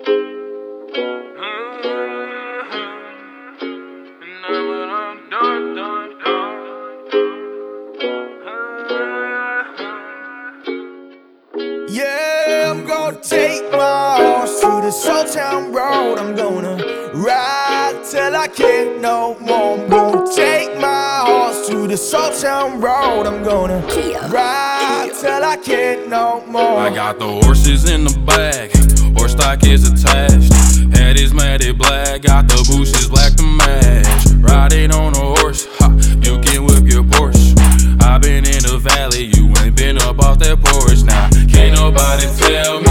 Yeah, I'm gonna take my horse to the Soul Town Road. I'm gonna ride till I can't no more. I'm gonna take my horse to the Soul Town Road. I'm gonna ride till I can't no more. I got the horses in the bag, horse stock is attached. Head is matted black, got the bushes black to match. Riding on a horse, ha, you can whip your Porsche. I been in the valley, you ain't been up off that porch. Now, can't nobody tell me